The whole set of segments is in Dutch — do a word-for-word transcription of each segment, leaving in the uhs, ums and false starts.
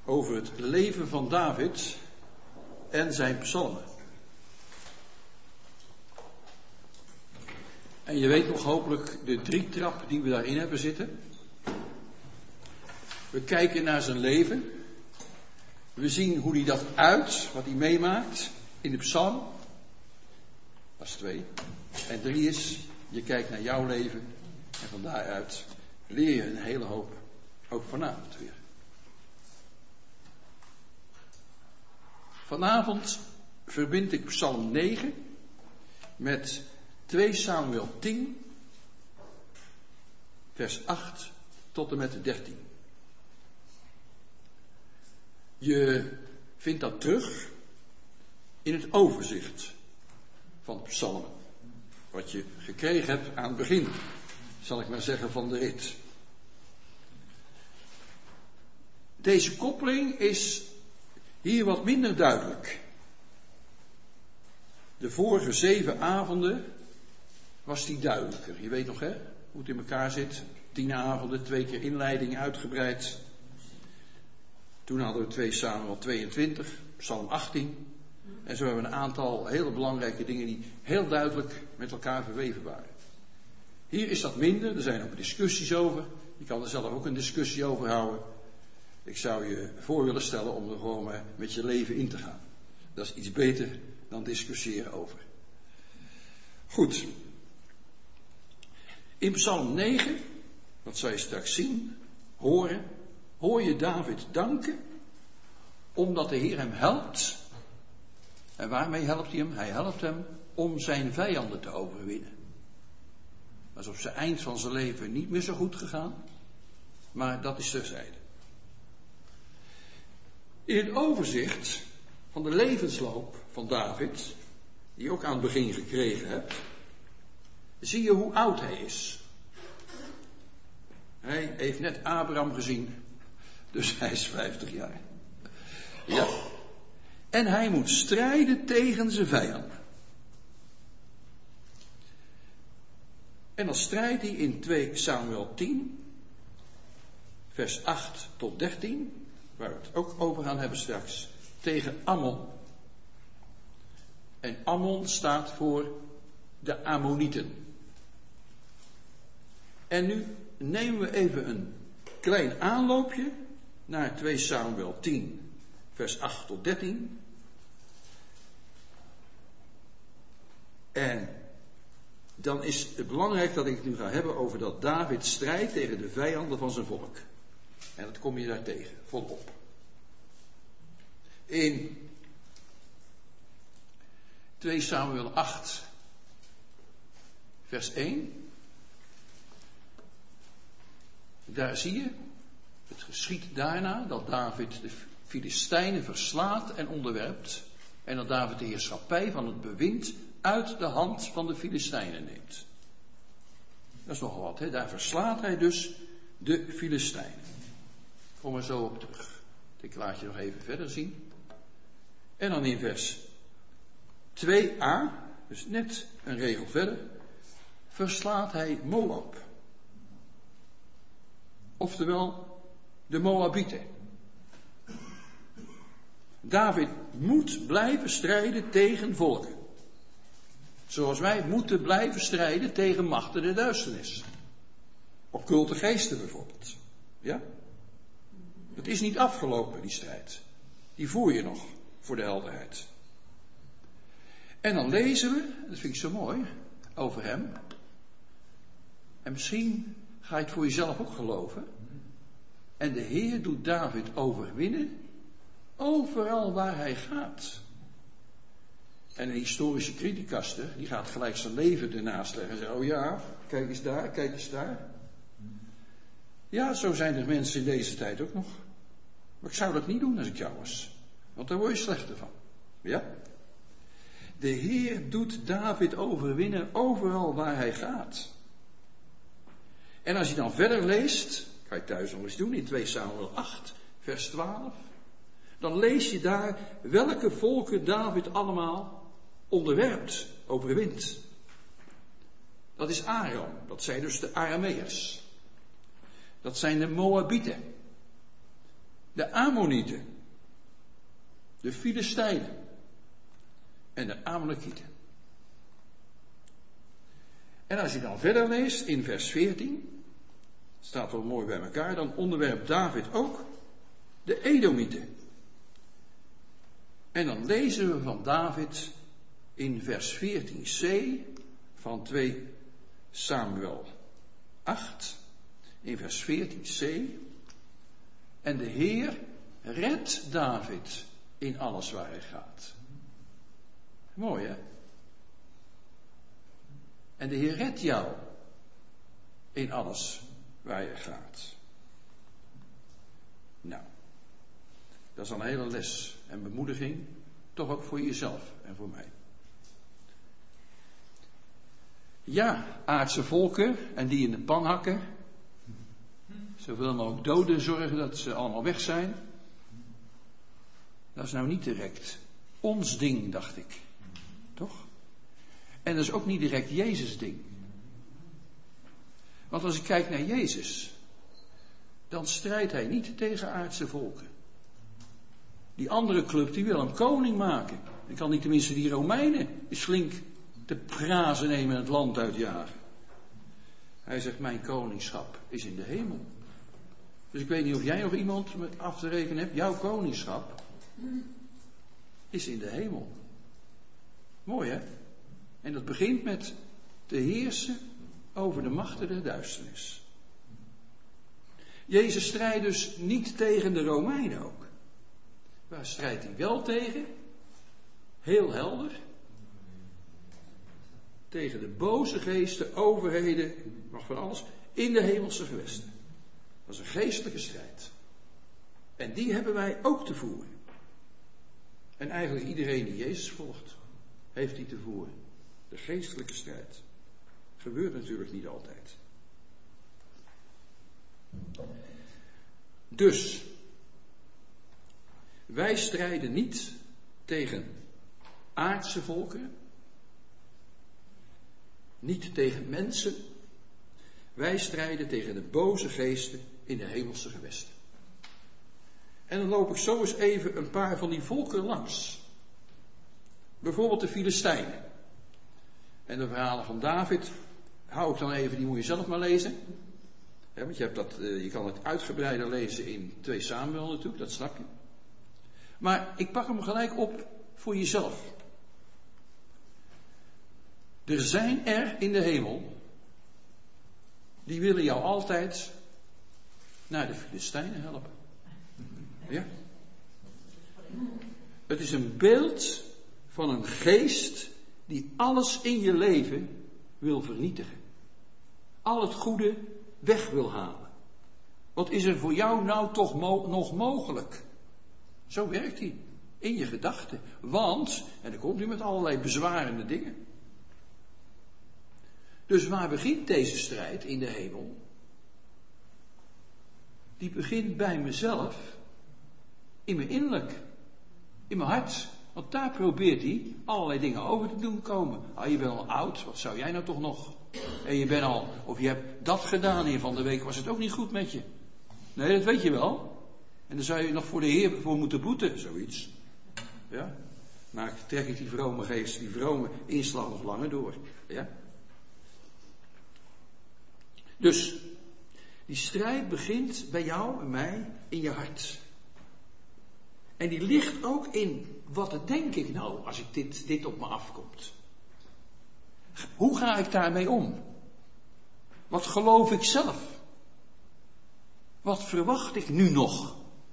over het leven van David en zijn psalmen. En je weet nog hopelijk de drietrap die we daarin hebben zitten. We kijken naar zijn leven. We zien hoe hij dat uit, wat hij meemaakt in de psalm. Dat is twee. En drie is, je kijkt naar jouw leven en van daaruit leer je een hele hoop, ook vanavond weer. Vanavond verbind ik psalm negen met twee Samuel tien, vers acht tot en met de dertien. Je vindt dat terug in het overzicht van de psalmen. Wat je gekregen hebt aan het begin, zal ik maar zeggen, van de rit. Deze koppeling is hier wat minder duidelijk. De vorige zeven avonden was die duidelijker. Je weet nog, hè, hoe het in elkaar zit. Tien avonden, twee keer inleiding uitgebreid. Toen hadden we twee Samuel tweeëntwintig, psalm achttien. En zo hebben we een aantal hele belangrijke dingen die heel duidelijk met elkaar verweven waren. Hier is dat minder, er zijn ook discussies over. Je kan er zelf ook een discussie over houden. Ik zou je voor willen stellen om er gewoon maar met je leven in te gaan. Dat is iets beter dan discussiëren over. Goed. In psalm negen, dat zal je straks zien, horen, hoor je David danken, omdat de Heer hem helpt. En waarmee helpt hij hem? Hij helpt hem om zijn vijanden te overwinnen. Dat is op zijn eind van zijn leven niet meer zo goed gegaan, maar dat is terzijde. In het overzicht van de levensloop van David, die je ook aan het begin gekregen hebt, zie je hoe oud hij is. Hij heeft net Abraham gezien, dus hij is vijftig jaar. Ja. En hij moet strijden tegen zijn vijanden. En dan strijdt hij in twee Samuel tien, vers acht tot dertien, waar we het ook over gaan hebben straks, tegen Ammon. En Ammon staat voor de Ammonieten. En nu nemen we even een klein aanloopje naar twee Samuel tien, vers acht tot dertien. En dan is het belangrijk dat ik het nu ga hebben over dat David strijdt tegen de vijanden van zijn volk. En dat kom je daar tegen, volop. In twee Samuel acht, vers één. Daar zie je, het geschiet daarna dat David de Filistijnen verslaat en onderwerpt. En dat David de heerschappij van het bewind uit de hand van de Filistijnen neemt. Dat is nogal wat, hè? Daar verslaat hij dus de Filistijnen. Kom er zo op terug. Ik laat je nog even verder zien. En dan in vers twee a, dus net een regel verder, verslaat hij Moab. Oftewel de Moabieten. David moet blijven strijden tegen volken. Zoals wij moeten blijven strijden tegen machten der duisternis. Occulte geesten bijvoorbeeld. Ja? Het is niet afgelopen, die strijd. Die voer je nog, voor de helderheid. En dan lezen we, dat vind ik zo mooi, over hem. En misschien ga je het voor jezelf ook geloven. En de Heer doet David overwinnen, overal waar hij gaat. En een historische criticaster, die gaat gelijk zijn leven ernaast leggen en zegt, oh ja, kijk eens daar, kijk eens daar. Ja, zo zijn er mensen in deze tijd ook nog. Maar ik zou dat niet doen als ik jou was. Want daar word je slechter van. Ja? De Heer doet David overwinnen overal waar hij gaat. En als je dan verder leest, ga je thuis nog eens doen, in twee Samuel acht, vers twaalf. Dan lees je daar welke volken David allemaal onderwerpt, overwint. Dat is Aram, dat zijn dus de Arameërs. Dat zijn de Moabieten. de Ammonieten, de Filistijnen en de Amalekieten. En als je dan verder leest in vers veertien, staat wel mooi bij elkaar, dan onderwerpt David ook de Edomieten. En dan lezen we van David in vers veertien c van twee Samuel acht, in vers veertien c. En de Heer redt David in alles waar hij gaat. Mooi, hè? En de Heer redt jou in alles waar je gaat. Nou, dat is al een hele les en bemoediging, toch ook voor jezelf en voor mij. Ja, aardse volken en die in de pan hakken. Zoveel mogelijk doden zorgen dat ze allemaal weg zijn. Dat is nou niet direct ons ding, dacht ik. Toch? En dat is ook niet direct Jezus' ding. Want als ik kijk naar Jezus, dan strijdt hij niet tegen aardse volken. Die andere club, die wil hem koning maken. Dan kan hij tenminste die Romeinen eens flink te prazen nemen en het land uitjagen. Hij zegt, mijn koningschap is in de hemel. Dus ik weet niet of jij nog iemand met af te rekenen hebt. Jouw koningschap is in de hemel. Mooi, hè? En dat begint met te heersen over de machten der duisternis. Jezus strijdt dus niet tegen de Romeinen ook. Waar strijdt hij wel tegen? Heel helder. Tegen de boze geesten, overheden, nog van alles, in de hemelse gewesten. Dat is een geestelijke strijd. En die hebben wij ook te voeren. En eigenlijk iedereen die Jezus volgt, heeft die te voeren. De geestelijke strijd. Gebeurt natuurlijk niet altijd. Dus, wij strijden niet tegen aardse volken, niet tegen mensen. Wij strijden tegen de boze geesten in de hemelse gewesten. En dan loop ik zo eens even een paar van die volken langs. Bijvoorbeeld de Filistijnen. En de verhalen van David hou ik dan even, die moet je zelf maar lezen. Ja, want je, hebt dat, je kan het uitgebreider lezen in twee Samuel natuurlijk, dat snap je. Maar ik pak hem gelijk op voor jezelf. Er zijn er in de hemel, die willen jou altijd naar de Filistijnen helpen. Ja? Het is een beeld van een geest die alles in je leven wil vernietigen. Al het goede weg wil halen. Wat is er voor jou nou toch mo- nog mogelijk? Zo werkt hij. In je gedachten. Want, en dan komt u met allerlei bezwarende dingen. Dus waar begint deze strijd in de hemel? Die begint bij mezelf. In mijn innerlijk. In mijn hart. Want daar probeert hij allerlei dingen over te doen komen. Ah, je bent al oud, wat zou jij nou toch nog? En je bent al, of je hebt dat gedaan hier van de week, was het ook niet goed met je. Nee, dat weet je wel. En dan zou je nog voor de Heer voor moeten boeten, zoiets. Ja? Maar trek ik die vrome geest, die vrome inslag nog langer door. Ja? Dus, die strijd begint bij jou en mij in je hart. En die ligt ook in, wat denk ik nou als ik dit, dit op me afkomt? Hoe ga ik daarmee om? Wat geloof ik zelf? Wat verwacht ik nu nog?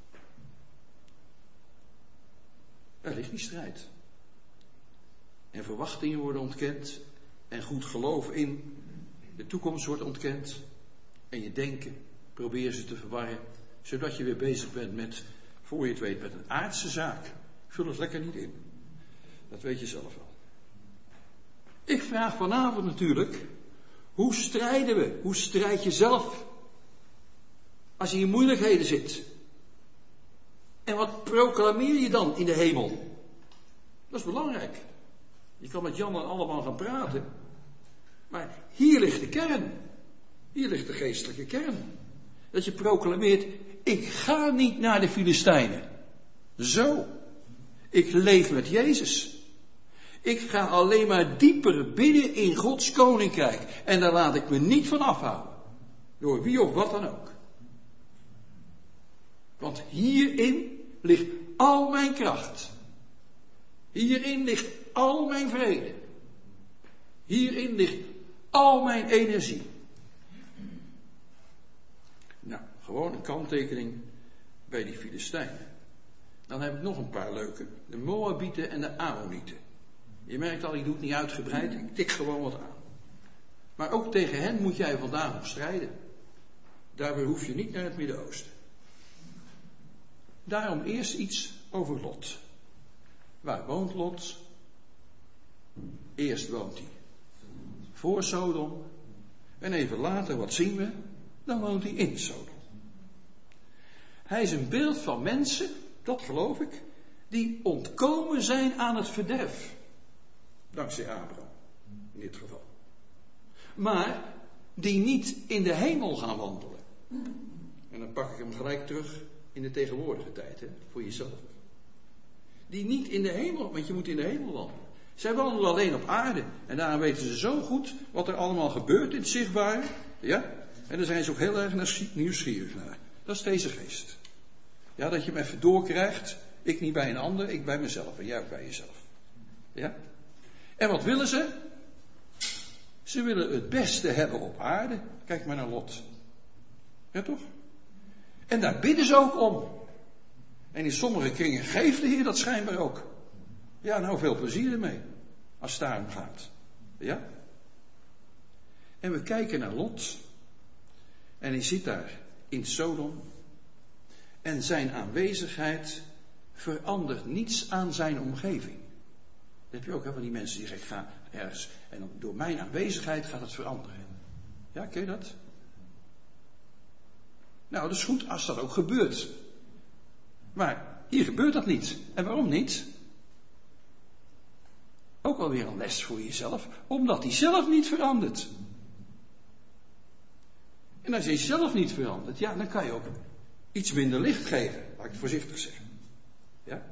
Er ligt die strijd. En verwachtingen worden ontkend. En goed geloof in de toekomst wordt ontkend. En je denken, probeer ze te verwarren. Zodat je weer bezig bent met, voor je het weet, met een aardse zaak. Vul het lekker niet in. Dat weet je zelf wel. Ik vraag vanavond natuurlijk, hoe strijden we? Hoe strijd je zelf? Als je in moeilijkheden zit. En wat proclameer je dan in de hemel? Dat is belangrijk. Je kan met Jan en allemaal gaan praten. Maar hier ligt de kern. Hier ligt de geestelijke kern. Dat je proclameert, ik ga niet naar de Filistijnen. Zo. Ik leef met Jezus. Ik ga alleen maar dieper binnen in Gods koninkrijk. En daar laat ik me niet van afhouden. Door wie of wat dan ook. Want hierin ligt al mijn kracht. Hierin ligt al mijn vrede. Hierin ligt al mijn energie. Nou, gewoon een kanttekening bij die Filistijnen. Dan heb ik nog een paar leuke. De Moabieten en de Ammonieten. Je merkt al, ik doe het niet uitgebreid. Ik tik gewoon wat aan. Maar ook tegen hen moet jij vandaag nog strijden. Daarbij hoef je niet naar het Midden-Oosten. Daarom eerst iets over Lot. Waar woont Lot? Eerst woont hij voor Sodom. En even later, wat zien we? Dan woont hij in Sodom. Hij is een beeld van mensen, dat geloof ik, die ontkomen zijn aan het verderf. Dankzij Abraham, in dit geval. Maar die niet in de hemel gaan wandelen. En dan pak ik hem gelijk terug in de tegenwoordige tijd, hè, voor jezelf. Die niet in de hemel, want je moet in de hemel wandelen. Zij wandelen alleen op aarde. En daarom weten ze zo goed wat er allemaal gebeurt in het zichtbare. Ja? En daar zijn ze ook heel erg nieuwsgierig naar. Dat is deze geest. Ja, dat je hem even doorkrijgt. Ik niet bij een ander, ik bij mezelf. En jij ook bij jezelf. Ja? En wat willen ze? Ze willen het beste hebben op aarde. Kijk maar naar Lot. Ja toch? En daar bidden ze ook om. En in sommige kringen geeft de Heer dat schijnbaar ook. Ja, nou veel plezier ermee. Als het daarom gaat. Ja? En we kijken naar Lot. En hij zit daar in Sodom. En zijn aanwezigheid verandert niets aan zijn omgeving. Dat heb je ook, hè, van die mensen die zeggen, ik ga ergens. En dan, door mijn aanwezigheid gaat het veranderen. Ja, ken je dat? Nou, dat is goed als dat ook gebeurt. Maar hier gebeurt dat niet. En waarom niet? Ook alweer een les voor jezelf. Omdat hij zelf niet verandert. En als je zelf niet verandert, ja, dan kan je ook iets minder licht geven. Laat ik het voorzichtig zeggen. Ja?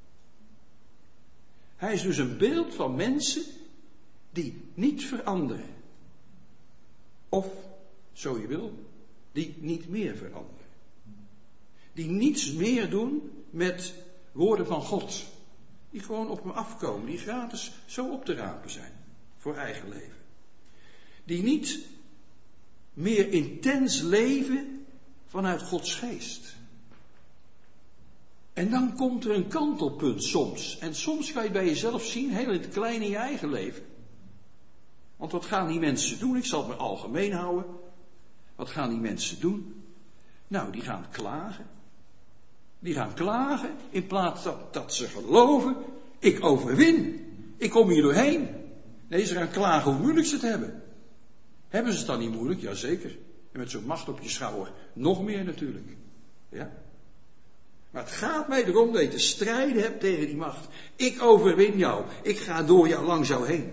Hij is dus een beeld van mensen die niet veranderen. Of, zo je wil, die niet meer veranderen. Die niets meer doen met woorden van God. Die gewoon op hem afkomen. Die gratis zo op te rapen zijn. Voor eigen leven. Die niet meer intens leven vanuit Gods geest. En dan komt er een kantelpunt soms. En soms kan je bij jezelf zien, heel in het klein in je eigen leven. Want wat gaan die mensen doen? Ik zal het maar algemeen houden. Wat gaan die mensen doen? Nou, die gaan klagen. Die gaan klagen in plaats dat, dat ze geloven, ik overwin. Ik kom hier doorheen. Nee, ze gaan klagen hoe moeilijk ze het hebben. Hebben ze het dan niet moeilijk? Jazeker. En met zo'n macht op je schouder nog meer natuurlijk. Ja. Maar het gaat mij erom dat je te strijden hebt tegen die macht. Ik overwin jou. Ik ga door jou langs jou heen.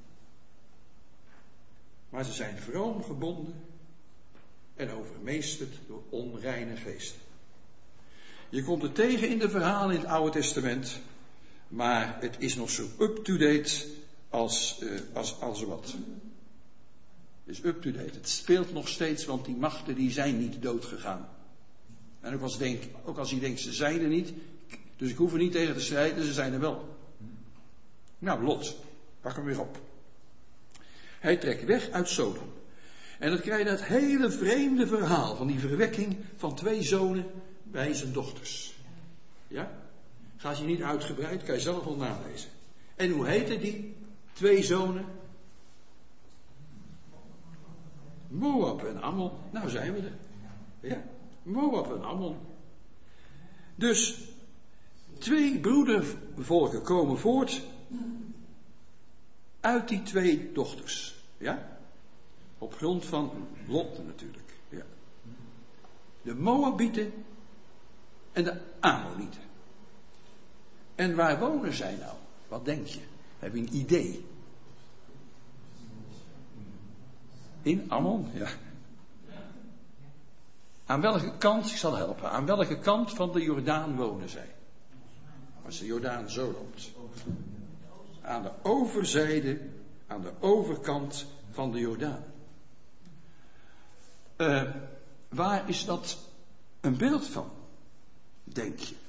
Maar ze zijn vroom gebonden en overmeesterd door onreine geesten. Je komt het tegen in de verhalen in het Oude Testament, maar het is nog zo up-to-date als, uh, als, als wat. Het is up-to-date. Het speelt nog steeds, want die machten die zijn niet doodgegaan. En ook als, denk, ook als je denkt, ze zijn er niet, dus ik hoef er niet tegen te strijden, ze zijn er wel. Nou, Lot, pak hem weer op. Hij trekt weg uit Sodom. En dan krijg je dat hele vreemde verhaal van die verwekking van twee zonen bij zijn dochters. Ja? Gaat je niet uitgebreid, kan je zelf wel nalezen. En hoe heten die twee zonen? Moab en Ammon. Nou zijn we er. Ja? Moab en Ammon. Dus twee broedervolken komen voort uit die twee dochters. Ja? Op grond van Lot natuurlijk. Ja. De Moabieten en de Ammonieten. En waar wonen zij nou? Wat denk je? Heb je een idee? In Ammon? Ja. Aan welke kant, ik zal helpen, aan welke kant van de Jordaan wonen zij? Als de Jordaan zo loopt. Aan de overzijde, aan de overkant van de Jordaan. Uh, waar is dat een beeld van, denk je?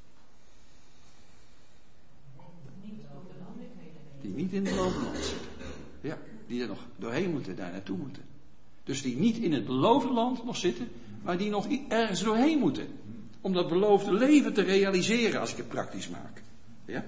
Die niet in het beloofde land zitten. Ja, die er nog doorheen moeten, daar naartoe moeten. Dus die niet in het beloofde land nog zitten, maar die nog ergens doorheen moeten. Om dat beloofde leven te realiseren, als ik het praktisch maak. Ja?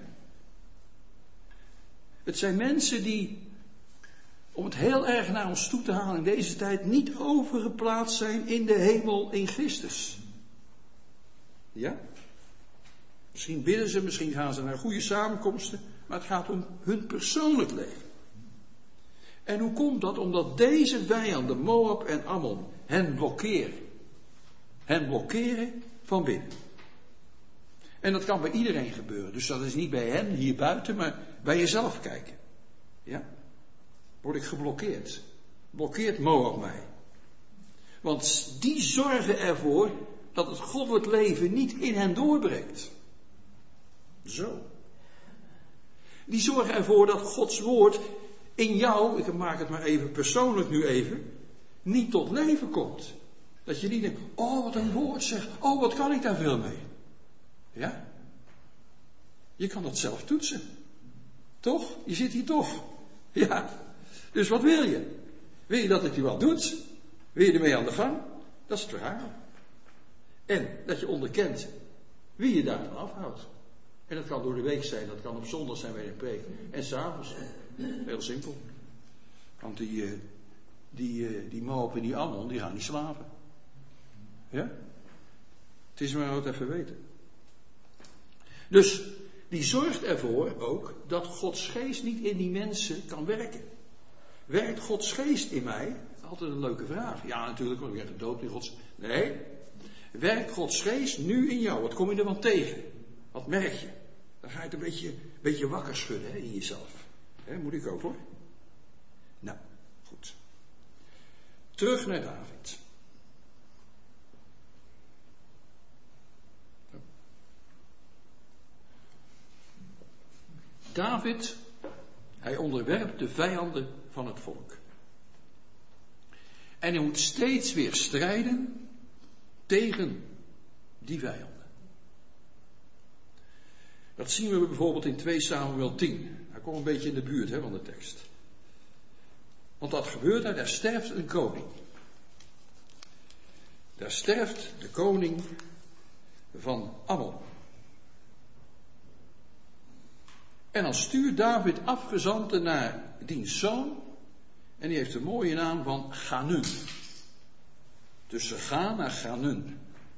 Het zijn mensen die, om het heel erg naar ons toe te halen in deze tijd, niet overgeplaatst zijn in de hemel in Christus. Ja? Misschien bidden ze, misschien gaan ze naar goede samenkomsten, maar het gaat om hun persoonlijk leven. En hoe komt dat? Omdat deze vijanden, Moab en Ammon, hen blokkeren. Hen blokkeren van binnen. En dat kan bij iedereen gebeuren. Dus dat is niet bij hen hier buiten, maar bij jezelf kijken. Ja? Word ik geblokkeerd? Blokkeert Moab mij? Want die zorgen ervoor dat het goddelijk leven niet in hen doorbreekt. Zo. Die zorgen ervoor dat Gods woord in jou, ik maak het maar even persoonlijk nu even, niet tot leven komt. Dat je niet denkt, oh wat een woord zegt, oh wat kan ik daar veel mee. Ja? Je kan dat zelf toetsen. Toch? Je zit hier toch. Ja. Dus wat wil je? Wil je dat het je wat doet? Wil je ermee aan de gang? Dat is het verhaal. En dat je onderkent wie je daarvan afhoudt. En dat kan door de week zijn, dat kan op zondag zijn bij een preek. En s'avonds. Heel simpel. Want die, die, die Moab en die Ammon, die gaan niet slapen. Ja? Het is maar wat even weten. Dus die zorgt ervoor ook dat Gods geest niet in die mensen kan werken. Werkt Gods geest in mij? Altijd een leuke vraag. Ja, natuurlijk, want ik ben gedoopt in Gods. Nee. Werkt Gods geest nu in jou? Wat kom je er van tegen? Wat merk je? Dan ga je het een beetje, beetje wakker schudden hè, in jezelf. Hè, moet ik ook hoor. Nou, goed. Terug naar David. David, hij onderwerpt de vijanden van het volk. En hij moet steeds weer strijden tegen die vijanden. Dat zien we bijvoorbeeld in twee Samuel tien. Hij komt een beetje in de buurt hè, van de tekst. Want dat gebeurt daar, daar sterft een koning. Daar sterft de koning van Ammon. En dan stuurt David afgezanten naar diens zoon. En die heeft een mooie naam van Ganun. Dus ze gaan naar Ganun.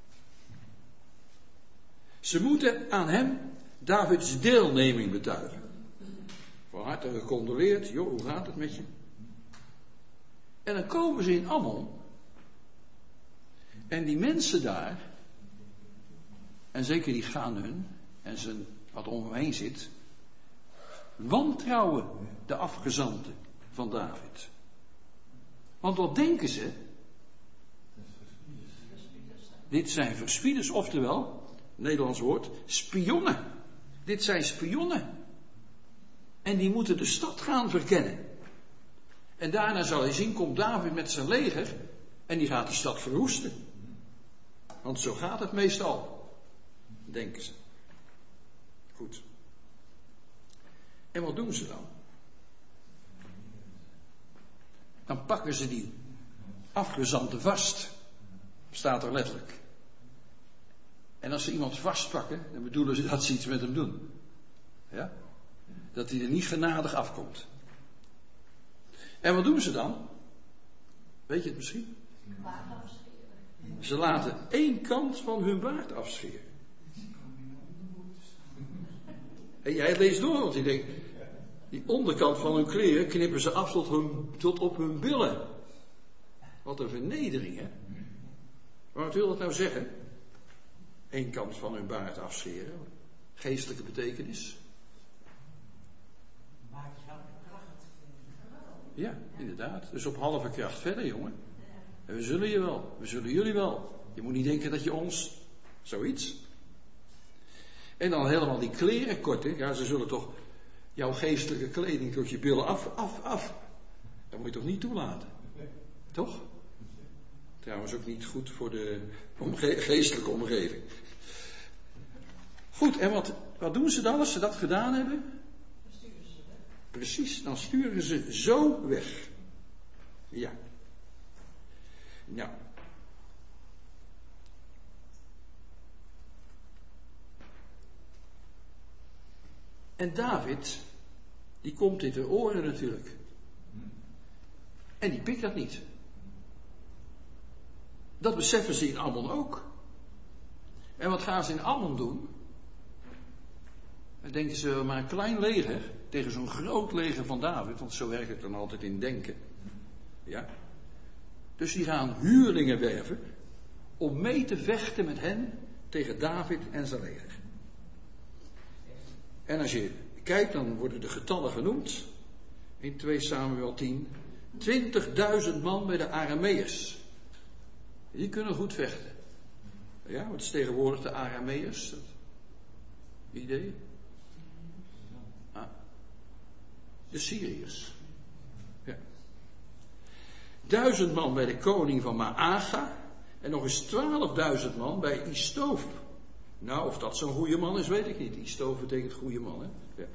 Ze moeten aan hem Davids deelneming betuigen. Van harte gecondoleerd. Joh, hoe gaat het met je? En dan komen ze in Ammon. En die mensen daar. En zeker die Ganun. En zijn, wat om hem heen zit. Wantrouwen de afgezanten van David. Want wat denken ze? Dit zijn verspieders, oftewel, Nederlands woord, spionnen. Dit zijn spionnen. En die moeten de stad gaan verkennen. En daarna zal je zien, komt David met zijn leger en die gaat de stad verwoesten. Want zo gaat het meestal, denken ze. Goed. En wat doen ze dan? Dan pakken ze die afgezanten vast. Staat er letterlijk. En als ze iemand vastpakken, dan bedoelen ze dat ze iets met hem doen. Ja? Dat hij er niet genadig afkomt. En wat doen ze dan? Weet je het misschien? Ze laten één kant van hun baard afscheren. En jij leest door, want je denkt, die onderkant van hun kleren knippen ze af tot, hun, tot op hun billen. Wat een vernedering, hè? Maar wat wil dat nou zeggen? Eén kant van hun baard afscheren. Geestelijke betekenis. Ja, inderdaad. Dus op halve kracht verder, jongen. En we zullen je wel. We zullen jullie wel. Je moet niet denken dat je ons, zoiets. En dan helemaal die kleren korten. Ja, ze zullen toch jouw geestelijke kleding tot je billen af, af, af. Dat moet je toch niet toelaten? Toch? Trouwens ook niet goed voor de omge- geestelijke omgeving. Goed, en wat, wat doen ze dan als ze dat gedaan hebben? Dan sturen ze weg. Precies, dan sturen ze zo weg. Ja. Nou. En David, die komt in de oren natuurlijk. En die pikt dat niet. Dat beseffen ze in Ammon ook. En wat gaan ze in Ammon doen? Dan denken ze maar een klein leger tegen zo'n groot leger van David, want zo werkt het dan altijd in denken. Ja. Dus die gaan huurlingen werven om mee te vechten met hen tegen David en zijn leger. En als je kijkt, dan worden de getallen genoemd. In twee Samuel tien. twintigduizend man bij de Arameërs. Die kunnen goed vechten. Ja, wat is tegenwoordig de Arameërs? Idee? Ah. De Syriërs. Ja. Duizend man bij de koning van Maaga. En nog eens twaalfduizend man bij Istoof. Nou, of dat zo'n goede man is, weet ik niet. Istoof betekent goede man, hè? Ja.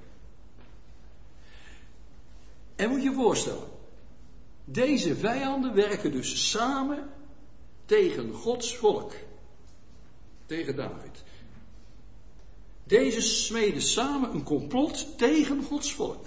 En moet je je voorstellen. Deze vijanden werken dus samen tegen Gods volk. Tegen David. Deze smeden samen een complot tegen Gods volk.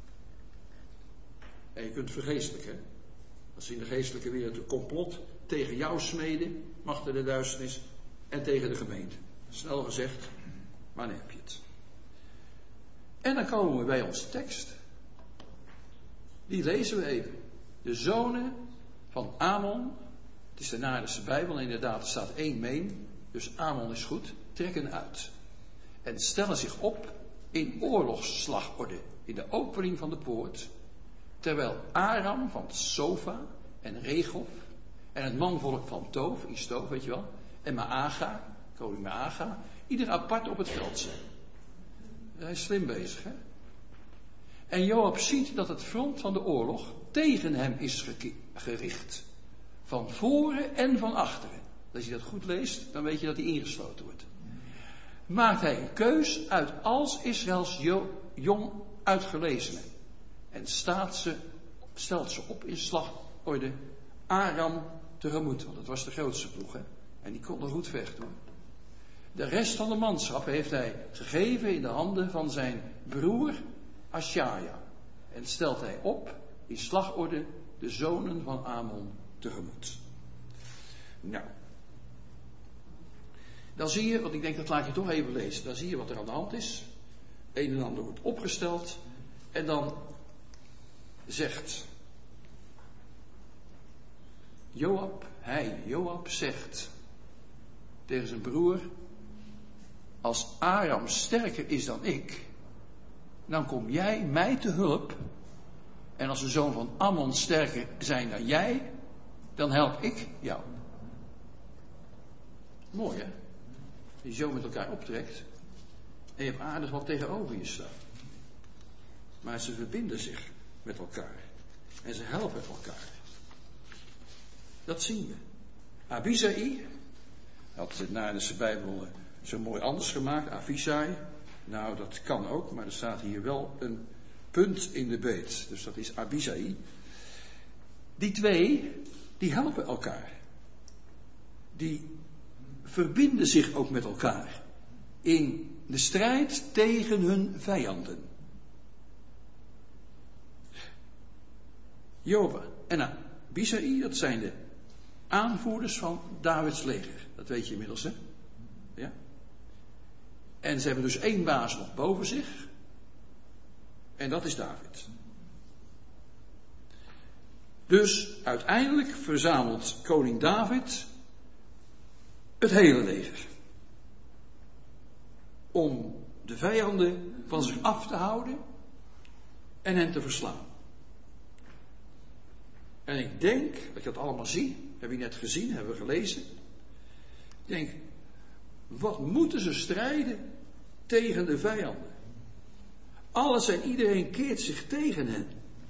En je kunt vergeestelijken, hè. Als ze in de geestelijke wereld een complot tegen jou smeden, machten de duisternis, en tegen de gemeente. Snel gezegd, maar dan heb je het. En dan komen we bij onze tekst. Die lezen we even. De zonen van Amon, het is de Naardense Bijbel, inderdaad, er staat één meen, dus Amon is goed, trekken uit. En stellen zich op in oorlogsslagorde, in de opening van de poort, terwijl Aram van Sofa en Regof en het manvolk van Toof, Istoof, weet je wel, en Maaga, koning Maaga, ieder apart op het veld zijn. Hij is slim bezig, hè? En Joab ziet dat het front van de oorlog tegen hem is gericht. Van voren en van achteren. Als je dat goed leest, dan weet je dat hij ingesloten wordt. Maakt hij een keus uit als Israëls jo- jong uitgelezenen. En staat ze, stelt ze op in slagorde Aram tegemoet. Want dat was de grootste ploeg, hè? En die kon er goed vechten, hoor. De rest van de manschap heeft hij gegeven in de handen van zijn broer Asjaja. En stelt hij op in slagorde de zonen van Amon tegemoet. Nou. Dan zie je, want ik denk dat laat je toch even lezen. Dan zie je wat er aan de hand is. Een en ander wordt opgesteld. En dan zegt Joab, hij, Joab zegt tegen zijn broer: als Aram sterker is dan ik, dan kom jij mij te hulp. En als de zoon van Ammon sterker zijn dan jij, dan help ik jou. Mooi, hè? Die zo met elkaar optrekt. En je hebt aardig wat tegenover je staan. Maar ze verbinden zich met elkaar. En ze helpen elkaar. Dat zien we. Abisai, had de Naardense Bijbel zo mooi anders gemaakt. Avisai. Nou, dat kan ook, maar er staat hier wel een punt in de beet. Dus dat is Abisai. Die twee, die helpen elkaar. Die verbinden zich ook met elkaar. In de strijd tegen hun vijanden. Joab en Abisai, dat zijn de aanvoerders van Davids leger. Dat weet je inmiddels, hè? Ja? En ze hebben dus één baas nog boven zich. En dat is David. Dus uiteindelijk verzamelt koning David het hele leger. Om de vijanden van zich af te houden en hen te verslaan. En ik denk dat ik dat allemaal zie. Heb je net gezien, hebben we gelezen. denk, wat moeten ze strijden tegen de vijanden? Alles en iedereen keert zich tegen hen.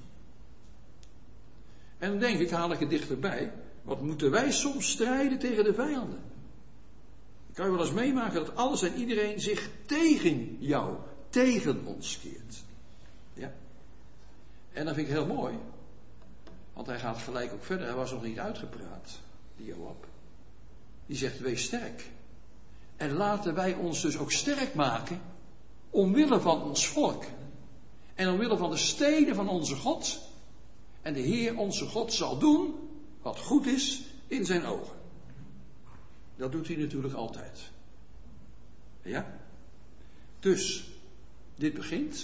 En dan denk ik, haal ik het dichterbij, wat moeten wij soms strijden tegen de vijanden? Dan kan je wel eens meemaken dat alles en iedereen zich tegen jou, tegen ons keert. Ja. En dat vind ik heel mooi. Want hij gaat gelijk ook verder. Hij was nog niet uitgepraat, die Joab. Die zegt, wees sterk. En laten wij ons dus ook sterk maken, omwille van ons volk. En omwille van de steden van onze God. En de Heer onze God zal doen wat goed is in zijn ogen. Dat doet hij natuurlijk altijd. Ja? Dus, dit begint.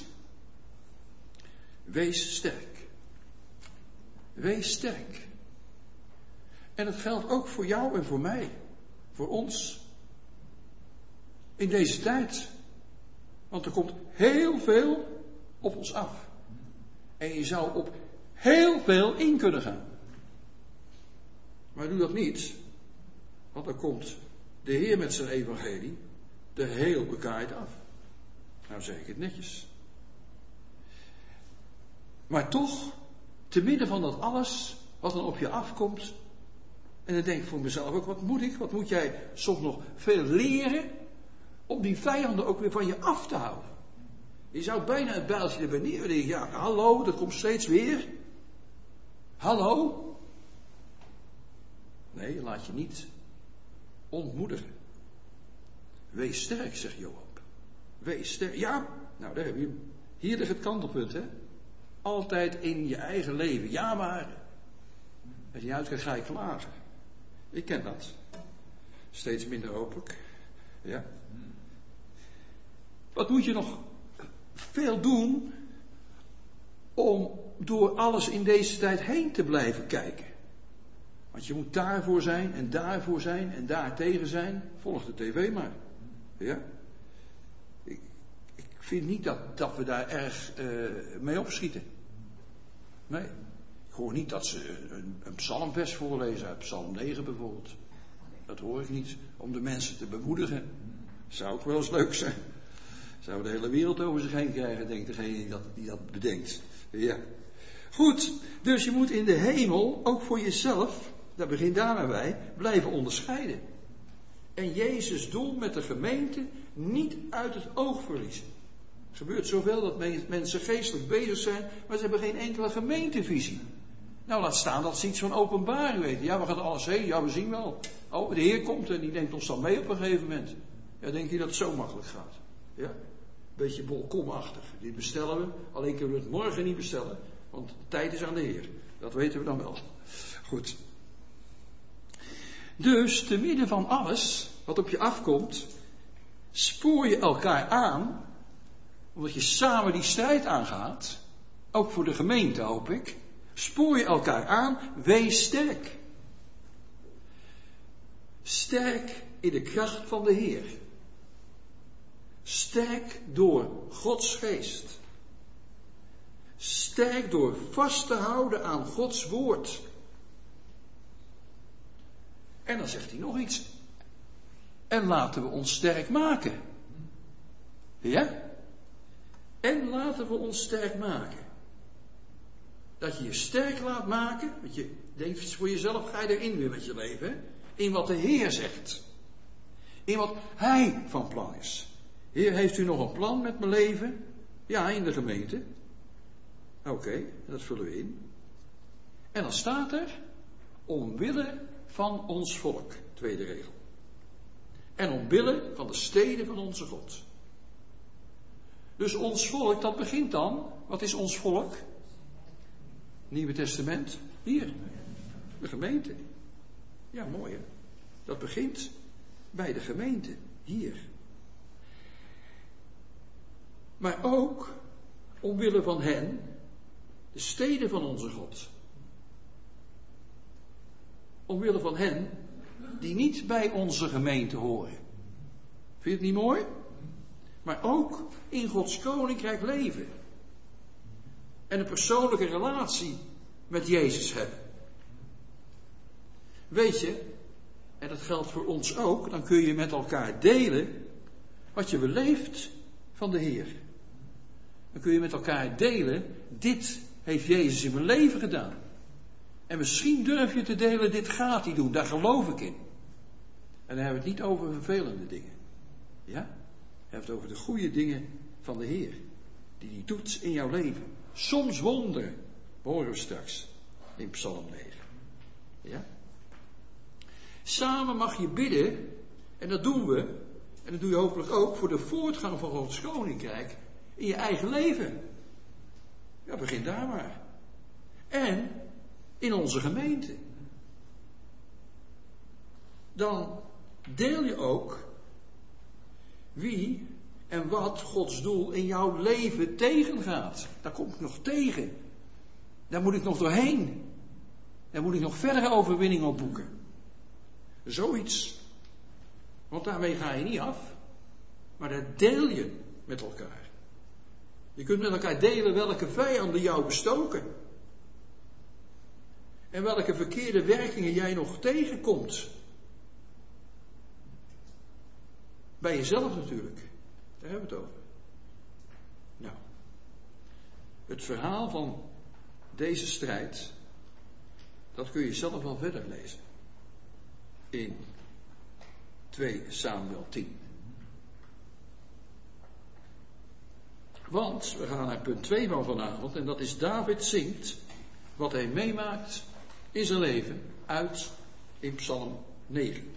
Wees sterk. Wees sterk. En dat geldt ook voor jou en voor mij. Voor ons. In deze tijd. Want er komt heel veel op ons af. En je zou op heel veel in kunnen gaan. Maar doe dat niet. Want dan komt de Heer met zijn evangelie er heel bekaaid af. Nou zeg ik het netjes. Maar toch, te midden van dat alles wat dan op je afkomt. En dan denk ik voor mezelf ook, wat moet ik? Wat moet jij soms nog veel leren om die vijanden ook weer van je af te houden? Je zou bijna het bijltje erbij neerleggen. Ja, hallo, dat komt steeds weer. Hallo? Nee, laat je niet ontmoedigen. Wees sterk, zegt Joab. Wees sterk. Ja, nou daar heb je hem. Hier ligt het kantelpunt, hè. Altijd in je eigen leven. Ja, maar. Als je uitkijkt, ga je klagen. Ik ken dat. Steeds minder hopelijk. Ja. Wat moet je nog veel doen om door alles in deze tijd heen te blijven kijken? Want je moet daarvoor zijn en daarvoor zijn en daartegen zijn. Volg de tv maar. Ja? Ik, ik vind niet dat, dat we daar erg uh, mee opschieten. Nee. Ik hoor niet dat ze een, een psalmvers voorlezen uit Psalm negen bijvoorbeeld. Dat hoor ik niet. Om de mensen te bemoedigen. Zou ook wel eens leuk zijn. Zou de hele wereld over zich heen krijgen, denkt degene die dat, die dat bedenkt. Ja. Goed, dus je moet in de hemel, ook voor jezelf, daar begint daarmee bij, blijven onderscheiden. En Jezus' doel met de gemeente niet uit het oog verliezen. Er gebeurt zoveel dat mensen geestelijk bezig zijn, maar ze hebben geen enkele gemeentevisie. Nou, laat staan dat ze iets van openbaring weten. Ja, we gaan alles heen, ja, we zien wel. Oh, de Heer komt en die neemt ons dan mee op een gegeven moment. Ja, denk je dat het zo makkelijk gaat? Ja? Beetje bolkomachtig. Dit bestellen we, alleen kunnen we het morgen niet bestellen, want de tijd is aan de Heer. Dat weten we dan wel. Goed. Dus, te midden van alles wat op je afkomt, spoor je elkaar aan, omdat je samen die strijd aangaat, ook voor de gemeente hoop ik, spoor je elkaar aan, wees sterk. Sterk in de kracht van de Heer. Sterk door Gods geest. Sterk door vast te houden aan Gods woord. En dan zegt hij nog iets. En laten we ons sterk maken. Ja? En laten we ons sterk maken. Dat je je sterk laat maken. Want je denkt voor jezelf, ga je erin weer met je leven. Hè? In wat de Heer zegt. In wat Hij van plan is. Heer, heeft u nog een plan met mijn leven? Ja, in de gemeente. Oké, okay, dat vullen we in. En dan staat er, omwille van ons volk, tweede regel. En omwille van de steden van onze God. Dus ons volk, dat begint dan, wat is ons volk? Nieuwe Testament, hier, de gemeente. Ja, mooi hè. Dat begint bij de gemeente, hier. Maar ook omwille van hen, de steden van onze God. Omwille van hen die niet bij onze gemeente horen. Vind je het niet mooi? Maar ook in Gods koninkrijk leven. En een persoonlijke relatie met Jezus hebben. Weet je, en dat geldt voor ons ook, dan kun je met elkaar delen wat je beleeft van de Heer. Dan kun je met elkaar delen, dit heeft Jezus in mijn leven gedaan. En misschien durf je te delen, dit gaat hij doen, daar geloof ik in. En dan hebben we het niet over vervelende dingen. Ja? We hebben het over de goede dingen van de Heer. Die hij doet in jouw leven. Soms wonderen, horen we straks in Psalm negen. Ja? Samen mag je bidden, en dat doen we, en dat doe je hopelijk ook, voor de voortgang van Gods Koninkrijk in je eigen leven. Ja, begin daar maar. En in onze gemeente. Dan deel je ook wie en wat Gods doel in jouw leven tegengaat. Daar kom ik nog tegen. Daar moet ik nog doorheen. Daar moet ik nog verdere overwinning op boeken. Zoiets. Want daarmee ga je niet af. Maar daar deel je met elkaar. Je kunt met elkaar delen welke vijanden jou bestoken. En welke verkeerde werkingen jij nog tegenkomt. Bij jezelf natuurlijk. Daar hebben we het over. Nou. Het verhaal van deze strijd. Dat kun je zelf wel verder lezen. In twee Samuel tien. Want we gaan naar punt twee van vanavond. En dat is David zingt wat hij meemaakt in zijn leven uit in Psalm negen.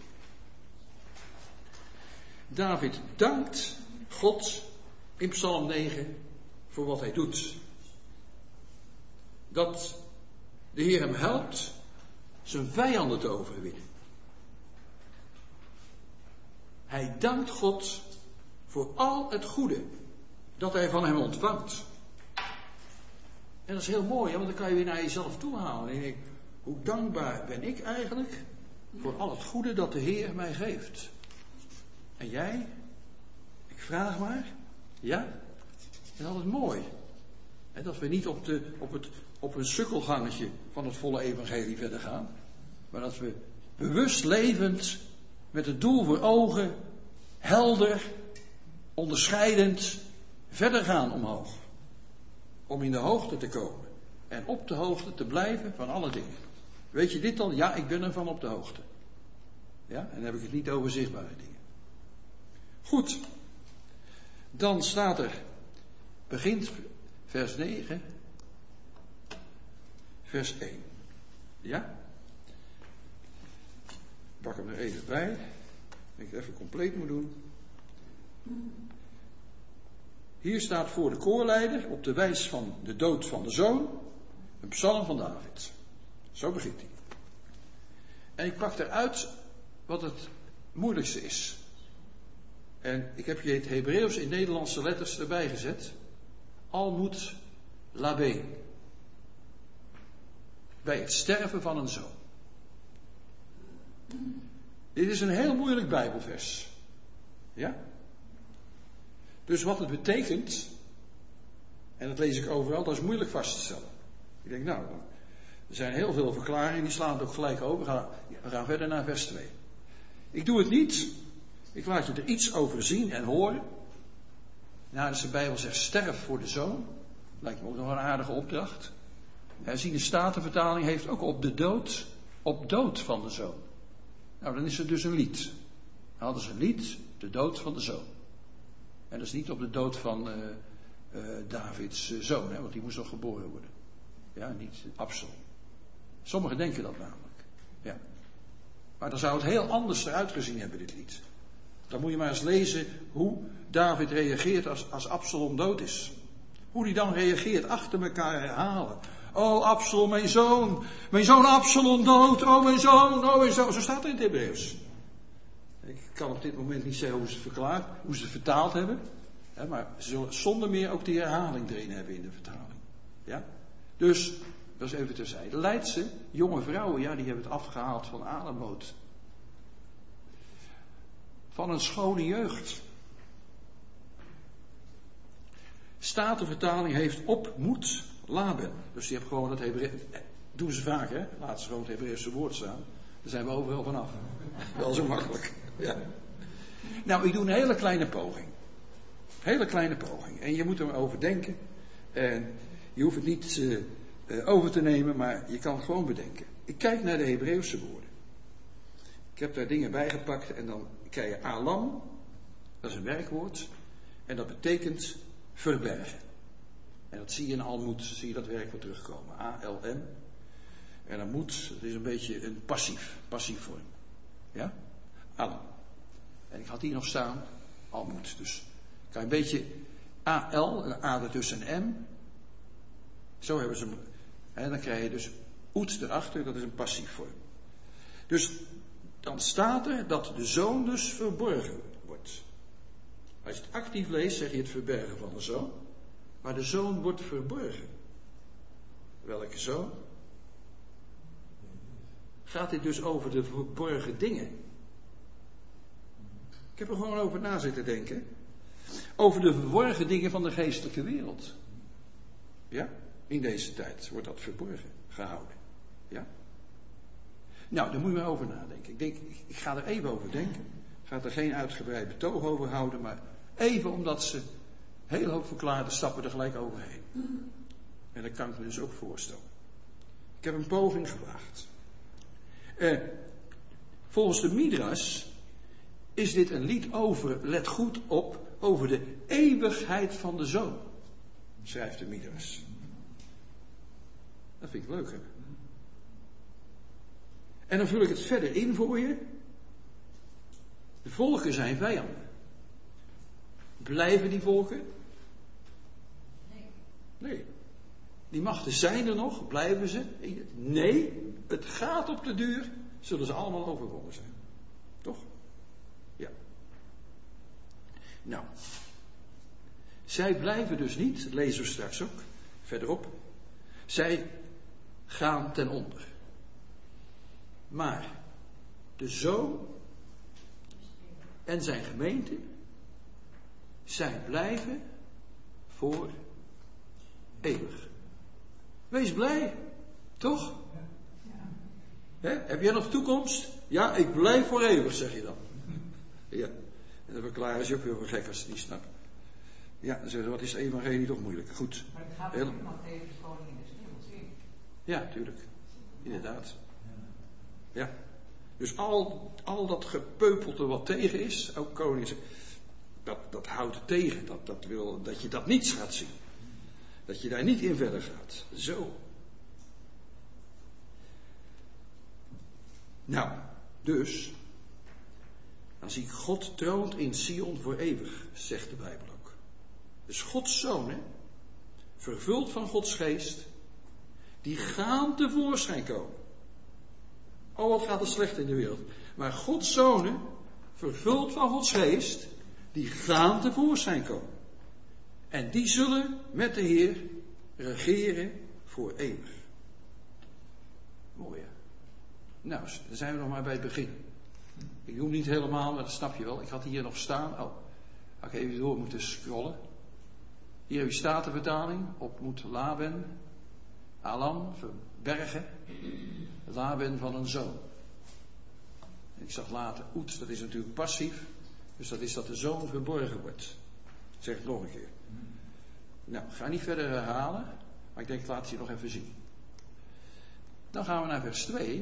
David dankt God in Psalm negen voor wat hij doet. Dat de Heer hem helpt zijn vijanden te overwinnen. Hij dankt God voor al het goede dat hij van hem ontvangt. En dat is heel mooi, hè? Want dan kan je weer naar jezelf toe halen. En je denkt, hoe dankbaar ben ik eigenlijk voor al het goede dat de Heer mij geeft. En jij? Ik vraag maar. Ja? En dat is mooi. En dat we niet op, de, op, het, op een sukkelgangetje van het volle evangelie verder gaan. Maar dat we bewust levend, met het doel voor ogen, helder, onderscheidend, verder gaan omhoog. Om in de hoogte te komen. En op de hoogte te blijven van alle dingen. Weet je dit dan? Ja, ik ben ervan op de hoogte. Ja, en dan heb ik het niet over zichtbare dingen. Goed. Dan staat er, begint vers negen, vers één. Ja? Ik pak hem er even bij. Dat ik het even compleet moet doen. Hier staat voor de koorleider op de wijs van de dood van de zoon een psalm van David. Zo begint hij. En ik pak eruit wat het moeilijkste is. En ik heb je het Hebreeuws in Nederlandse letters erbij gezet. Almut Labe. Bij het sterven van een zoon. Dit is een heel moeilijk Bijbelvers. Ja? Dus wat het betekent, en dat lees ik overal, dat is moeilijk vast te stellen. Ik denk, nou, er zijn heel veel verklaringen, die slaan het ook gelijk over. We gaan, we gaan verder naar vers twee. Ik doe het niet. Ik laat je er iets over zien en horen. Nou, als de Bijbel zegt sterf voor de zoon, lijkt me ook nog een aardige opdracht. En zie, de Statenvertaling heeft ook op de dood, op dood van de zoon. Nou, dan is er dus een lied. Dan hadden ze een lied, de dood van de zoon. En dat is niet op de dood van uh, uh, Davids uh, zoon, hè, want die moest nog geboren worden. Ja, niet Absalom. Sommigen denken dat namelijk. Ja. Maar dan zou het heel anders eruit gezien hebben, dit lied. Dan moet je maar eens lezen hoe David reageert als, als Absalom dood is. Hoe die dan reageert, achter elkaar herhalen. Oh, Absalom, mijn zoon. Mijn zoon Absalom dood. Oh, mijn zoon. Oh, mijn zoon. Zo staat het in het Hebreeuws. Ik kan op dit moment niet zeggen hoe ze het verklaard, hoe ze het vertaald hebben. Hè, maar ze zullen zonder meer ook die herhaling erin hebben in de vertaling. Ja? Dus, dat is even terzijde. Leidse, jonge vrouwen, ja, die hebben het afgehaald van ademnood. Van een schone jeugd. Statenvertaling heeft op moed laben. Dus die hebben gewoon het Hebreeuws. Doen ze vaak, hè? Laten ze gewoon het Hebreeuwse woord staan. Daar zijn we overal vanaf. Wel zo makkelijk. Ja. Nou, ik doe een hele kleine poging. Hele kleine poging. En je moet erover denken. En je hoeft het niet uh, uh, over te nemen, maar je kan het gewoon bedenken. Ik kijk naar de Hebreeuwse woorden. Ik heb daar dingen bij gepakt en dan krijg je alam. Dat is een werkwoord. En dat betekent verbergen. En dat zie je in Almoed, zie je dat werkwoord terugkomen. A L M. En dan moet, het is een beetje een passief, passief vorm. Ja? Alam. En ik had hier nog staan, Almoed. Dus kan je een beetje A L, een A ertussen en M. Zo hebben ze hem. En dan krijg je dus oet erachter, dat is een passief vorm. Dus dan staat er dat de zoon dus verborgen wordt. Als je het actief leest, zeg je het verbergen van de zoon. Maar de zoon wordt verborgen. Welke zoon? Gaat dit dus over de verborgen dingen? Ik heb er gewoon over na zitten denken. Over de verborgen dingen van de geestelijke wereld. Ja? In deze tijd wordt dat verborgen gehouden. Ja? Nou, daar moet je maar over nadenken. Ik denk, ik ga er even over denken. Ik ga er geen uitgebreid betoog over houden, maar even omdat ze een hele hoop verklaarde stappen er gelijk overheen. En dat kan ik me dus ook voorstellen. Ik heb een poging gewaagd. Eh, volgens de Midras is dit een lied over, let goed op, over de eeuwigheid van de zoon. Schrijft de Midras. Dat vind ik leuk, hè? En dan vul ik het verder in voor je. De volken zijn vijanden. Blijven die volken? Nee. Nee. Die machten zijn er nog, blijven ze? Nee, het gaat op de duur, zullen ze allemaal overwonnen zijn. Toch? Ja. Nou. Zij blijven dus niet, dat lezen we straks ook, verderop. Zij gaan ten onder. Maar de zoon en zijn gemeente, zij blijven voor eeuwig. Wees blij, toch? He? Heb jij nog toekomst? Ja, ik blijf voor eeuwig, zeg je dan. Ja, en dan verklaren ze ook weer voor gek als ze het niet snappen. Ja, dan zeggen ze, wat is de evangelie toch moeilijk. Goed. Maar het gaat Heel... nog tegen de koning in de wereld in. Ja, tuurlijk. Inderdaad. Ja. Dus al, al dat gepeupelte wat tegen is, ook koning, dat, dat houdt tegen. Dat, dat wil dat je dat niets gaat zien. Dat je daar niet in verder gaat. Zo. Nou, dus, dan zie ik God troont in Sion voor eeuwig, zegt de Bijbel ook. Dus Gods zoon, hè, vervuld van Gods geest, die gaan tevoorschijn komen. Oh, wat gaat er slecht in de wereld. Maar Gods zonen, vervuld van Gods geest, die gaan tevoorschijn komen. En die zullen met de Heer regeren voor eeuwig. Mooi, hè? Nou, dan zijn we nog maar bij het begin. Ik doe hem niet helemaal, maar dat snap je wel. Ik had hier nog staan. Oh, had ik even door moeten scrollen. Hier heb je Statenvertaling. Op moet Laben. Alam, verbergen. Laben van een zoon. En ik zag later oet, dat is natuurlijk passief. Dus dat is dat de zoon verborgen wordt. Ik zeg het nog een keer. Nou, ik ga niet verder herhalen. Maar ik denk, laat het je nog even zien. Dan gaan we naar vers twee.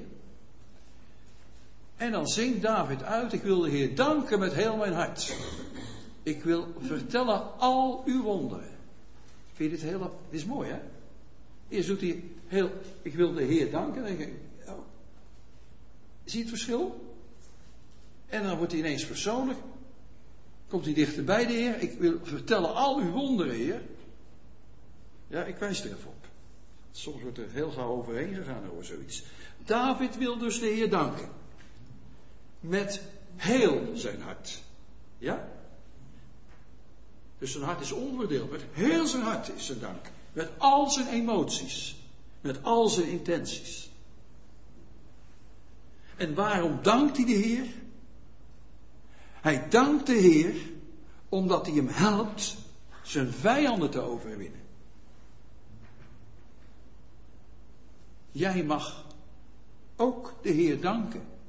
En dan zingt David uit, ik wil de Heer danken met heel mijn hart. Ik wil vertellen al uw wonderen. Vind je dit heel... Dit is mooi, hè? Eerst doet hij heel... Ik wil de Heer danken. Dan denk ik, oh, zie je het verschil? En dan wordt hij ineens persoonlijk. Komt hij dichter bij de Heer. Ik wil vertellen al uw wonderen, Heer. Ja, ik wijs er even op. Soms wordt er heel gauw overheen gegaan over zoiets. David wil dus de Heer danken. Met heel zijn hart. Ja? Dus zijn hart is onverdeeld. Met heel zijn hart is zijn dank. Met al zijn emoties. Met al zijn intenties. En waarom dankt hij de Heer? Hij dankt de Heer omdat hij hem helpt zijn vijanden te overwinnen. Jij mag ook de Heer danken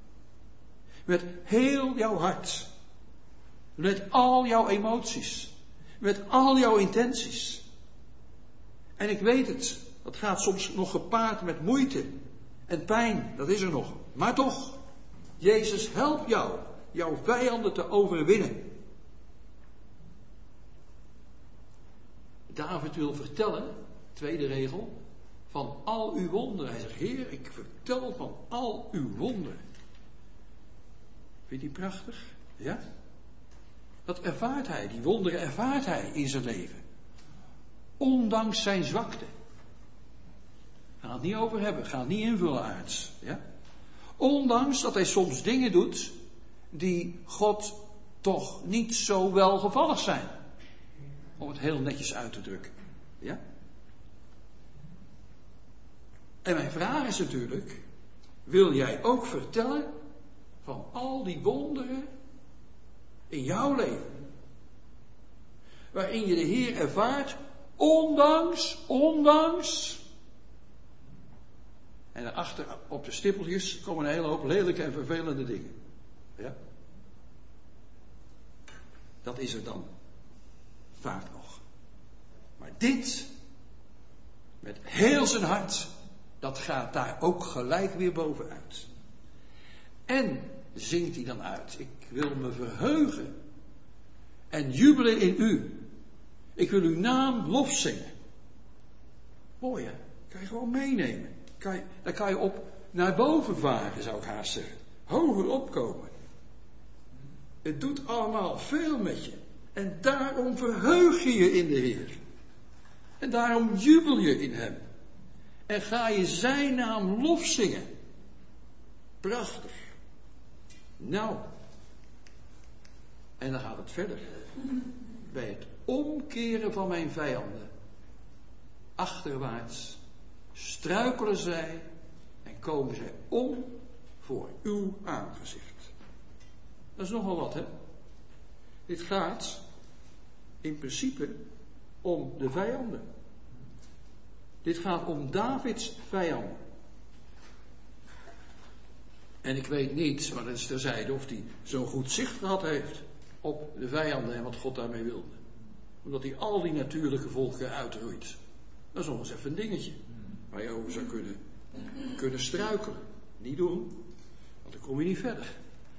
Met heel jouw hart. Met al jouw emoties. Met al jouw intenties. En ik weet het. Dat gaat soms nog gepaard met moeite. En pijn. Dat is er nog. Maar toch. Jezus, help jou. Jouw vijanden te overwinnen. David wil vertellen. Tweede regel. Van al uw wonderen. Hij zegt, Heer, ik vertel van al uw wonderen. Vind je die prachtig? Ja? Dat ervaart hij, die wonderen ervaart hij in zijn leven. Ondanks zijn zwakte. Gaan het niet over hebben, gaan het niet invullen aards. Ja? Ondanks dat hij soms dingen doet die God toch niet zo welgevallig zijn. Om het heel netjes uit te drukken. Ja? En mijn vraag is natuurlijk, wil jij ook vertellen van al die wonderen in jouw leven? Waarin je de Heer ervaart, ondanks, ondanks. En daarachter op de stippeltjes komen een hele hoop lelijke en vervelende dingen. Ja? Dat is er dan vaak nog. Maar dit, met heel zijn hart, dat gaat daar ook gelijk weer bovenuit. En zingt hij dan uit, ik wil me verheugen en jubelen in u. Ik wil uw naam lof zingen. Mooi hè, kan je gewoon meenemen. Kan je, daar kan je op naar boven varen, zou ik haast zeggen. Hoger opkomen. Het doet allemaal veel met je. En daarom verheug je je in de Heer. En daarom jubel je in hem. En ga je zijn naam lof zingen. Prachtig. Nou. En dan gaat het verder. Bij het omkeren van mijn vijanden. Achterwaarts struikelen zij en komen zij om voor uw aangezicht. Dat is nogal wat, hè? Dit gaat in principe om de vijanden. Dit gaat om Davids vijanden. En ik weet niet, maar dat is terzijde, of hij zo'n goed zicht gehad heeft op de vijanden en wat God daarmee wilde. Omdat hij al die natuurlijke volken uitroeit. Dat is nog eens even een dingetje waar je over zou kunnen, kunnen struikelen. Niet doen, want dan kom je niet verder.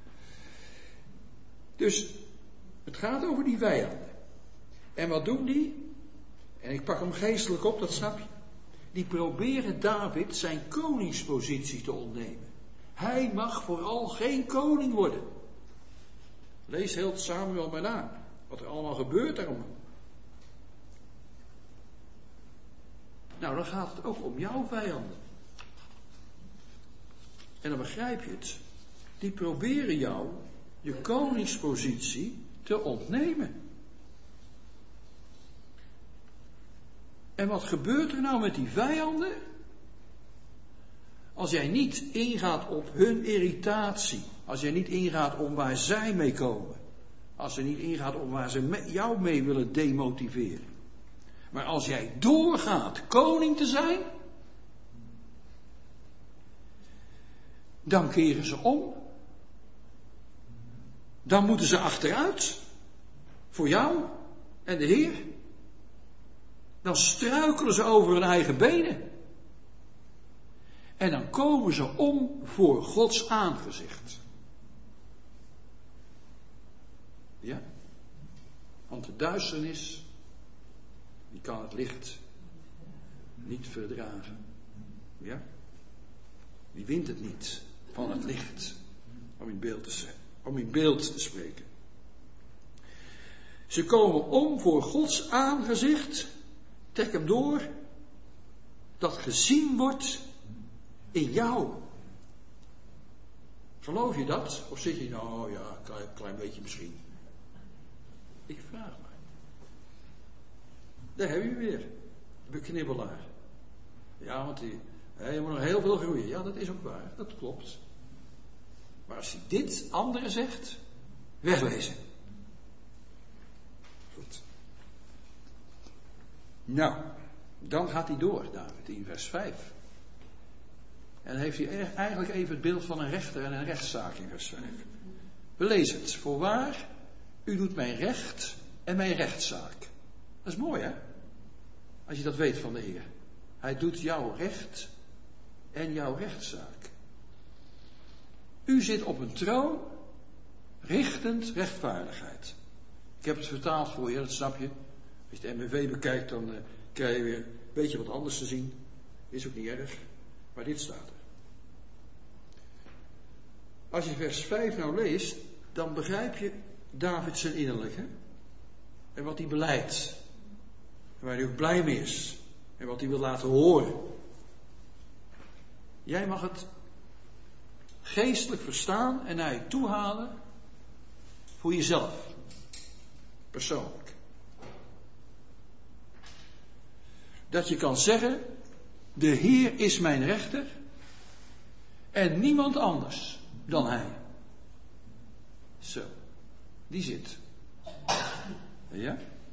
Dus het gaat over die vijanden. En wat doen die? En ik pak hem geestelijk op, dat snap je. Die proberen David zijn koningspositie te ontnemen. Hij mag vooral geen koning worden. Lees heel Samuel maar na. Wat er allemaal gebeurt daarom. Nou, dan gaat het ook om jouw vijanden. En dan begrijp je het. Die proberen jou je koningspositie te ontnemen. En wat gebeurt er nou met die vijanden? Als jij niet ingaat op hun irritatie. Als jij niet ingaat om waar zij mee komen. Als je niet ingaat om waar ze jou mee willen demotiveren. Maar als jij doorgaat koning te zijn. Dan keren ze om. Dan moeten ze achteruit. Voor jou en de Heer. Dan struikelen ze over hun eigen benen. En dan komen ze om voor Gods aangezicht. Ja? Want de duisternis, die kan het licht niet verdragen. Ja? Die wint het niet van het licht. Om in beeld te zijn, om in beeld te spreken. Ze komen om voor Gods aangezicht. Trek hem door. Dat gezien wordt in jou. Geloof je dat? Of zit je nou, oh ja, een klein, klein beetje misschien. Ik vraag maar. Daar heb je weer. De beknibbelaar. Ja, want die, hè, je moet nog heel veel groeien. Ja, dat is ook waar. Dat klopt. Maar als hij dit andere zegt, wegwezen. Goed. Nou, dan gaat hij door, David, in vers vijf. En dan heeft hij eigenlijk even het beeld van een rechter en een rechtszaak in vers vijf. We lezen het. Voorwaar, u doet mijn recht en mijn rechtszaak. Dat is mooi, hè? Als je dat weet van de Heer. Hij doet jouw recht en jouw rechtszaak. U zit op een troon, richtend rechtvaardigheid. Ik heb het vertaald voor je, dat snap je. Als je de M B V bekijkt, dan uh, krijg je weer een beetje wat anders te zien. Is ook niet erg, maar dit staat er. Als je vers vijf nou leest, dan begrijp je David zijn innerlijke. En wat hij beleidt. En waar hij ook blij mee is. En wat hij wil laten horen. Jij mag het geestelijk verstaan en naar je toe halen voor jezelf. Persoonlijk. Dat je kan zeggen, de Heer is mijn rechter en niemand anders dan Hij. Zo, die zit. Ja?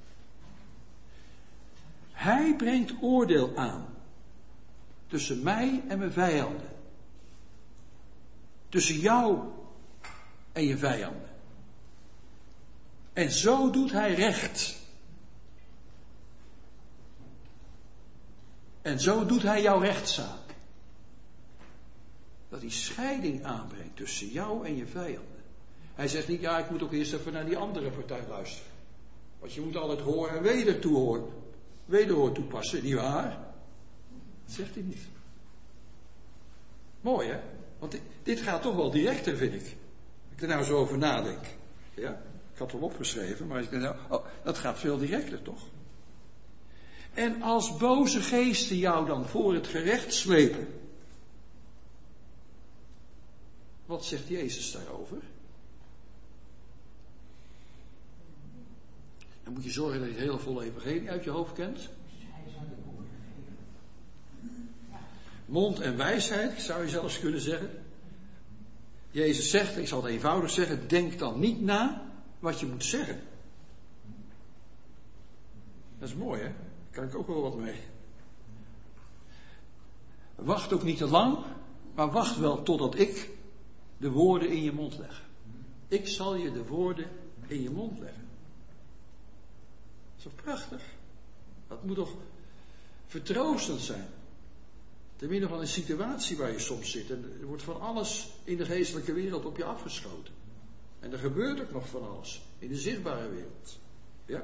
Hij brengt oordeel aan tussen mij en mijn vijanden. Tussen jou en je vijanden. En zo doet hij recht. En zo doet hij jouw rechtszaak. Dat hij scheiding aanbrengt tussen jou en je vijanden. Hij zegt niet, ja, ik moet ook eerst even naar die andere partij luisteren. Want je moet altijd horen en weder toehoren. Wederhoor toepassen, niet waar? Dat zegt hij niet. Mooi, hè? Want dit, dit gaat toch wel directer, vind ik. Als ik er nou zo over nadenk. Ja, ik had het wel opgeschreven, maar als ik er nou, oh, dat gaat veel directer, toch? En als boze geesten jou dan voor het gerecht slepen. Wat zegt Jezus daarover? Dan moet je zorgen dat je het hele volle evangelie uit je hoofd kent. Mond en wijsheid, zou je zelfs kunnen zeggen. Jezus zegt, ik zal het eenvoudig zeggen, denk dan niet na wat je moet zeggen. Dat is mooi, hè? Daar kan ik ook wel wat mee. Wacht ook niet te lang, maar wacht wel totdat ik de woorden in je mond leg. Ik zal je de woorden in je mond leggen. Dat is toch prachtig? Dat moet toch vertroostend zijn. Te midden van een situatie waar je soms zit. En er wordt van alles in de geestelijke wereld op je afgeschoten. En er gebeurt ook nog van alles. In de zichtbare wereld. Ja?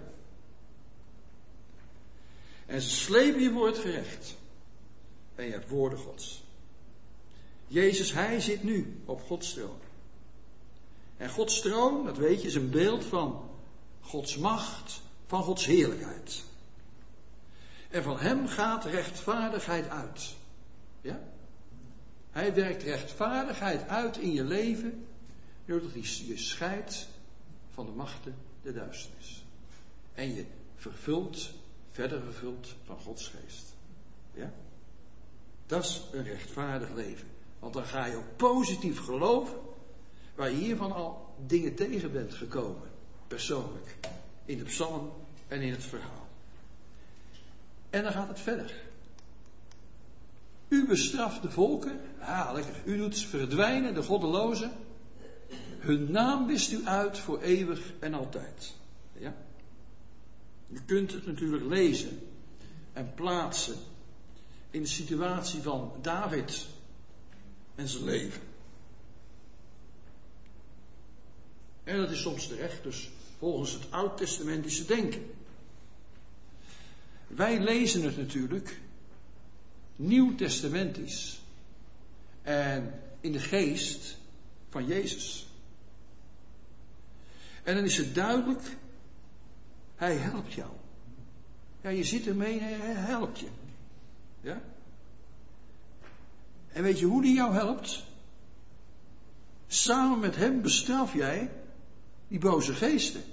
En ze slepen je voor het gerecht. En je hebt woorden Gods. Jezus, hij zit nu op Gods troon. En Gods troon, dat weet je, is een beeld van Gods macht, van Gods heerlijkheid. En van hem gaat rechtvaardigheid uit. Ja? Hij werkt rechtvaardigheid uit in je leven, doordat hij je scheidt van de machten der duisternis. En je vervult, verder vervult van Gods geest. Ja? Dat is een rechtvaardig leven. Want dan ga je ook positief geloven, waar je hiervan al dingen tegen bent gekomen. Persoonlijk. In de psalm en in het verhaal. En dan gaat het verder. U bestraft de volken. Ah, lekker. U doet verdwijnen de goddelozen. Hun naam wist u uit voor eeuwig en altijd. Ja? U kunt het natuurlijk lezen en plaatsen in de situatie van David en zijn leven. En dat is soms terecht, dus volgens het oud-testamentische denken. Wij lezen het natuurlijk nieuw-testamentisch en in de geest van Jezus. En dan is het duidelijk, hij helpt jou. Ja, je zit ermee en hij helpt je. Ja? En weet je hoe die jou helpt? Samen met hem bestraf jij die boze geesten.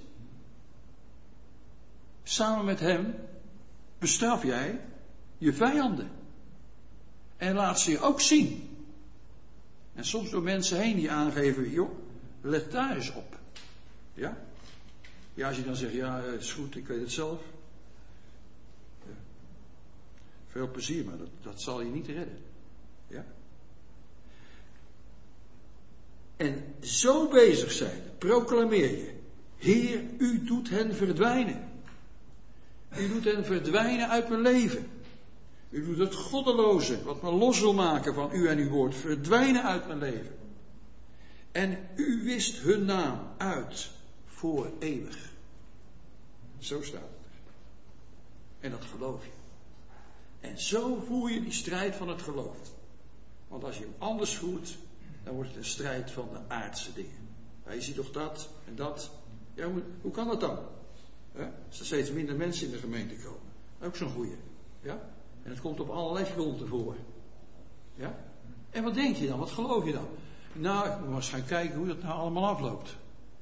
Samen met hem bestraf jij je vijanden. En laat ze je ook zien. En soms door mensen heen die aangeven, joh, let daar eens op. Ja? Ja, als je dan zegt, ja, het is goed, ik weet het zelf. Ja. Veel plezier, maar dat, dat zal je niet redden. Ja? En zo bezig zijn, proclameer je. Heer, u doet hen verdwijnen. U doet hen verdwijnen uit mijn leven. U doet het goddeloze, wat me los wil maken van u en uw woord, verdwijnen uit mijn leven. En u wist hun naam uit voor eeuwig. Zo staat het er. En dat geloof je. En zo voer je die strijd van het geloof. Want als je hem anders voert, dan wordt het een strijd van de aardse dingen. Ja, je ziet toch dat en dat. Ja, hoe, hoe kan dat dan? Ja, als er steeds minder mensen in de gemeente komen. Ook zo'n goeie. Ja? En het komt op allerlei fronten voor. Ja? En wat denk je dan? Wat geloof je dan? Nou, ik moet maar eens gaan kijken hoe dat nou allemaal afloopt.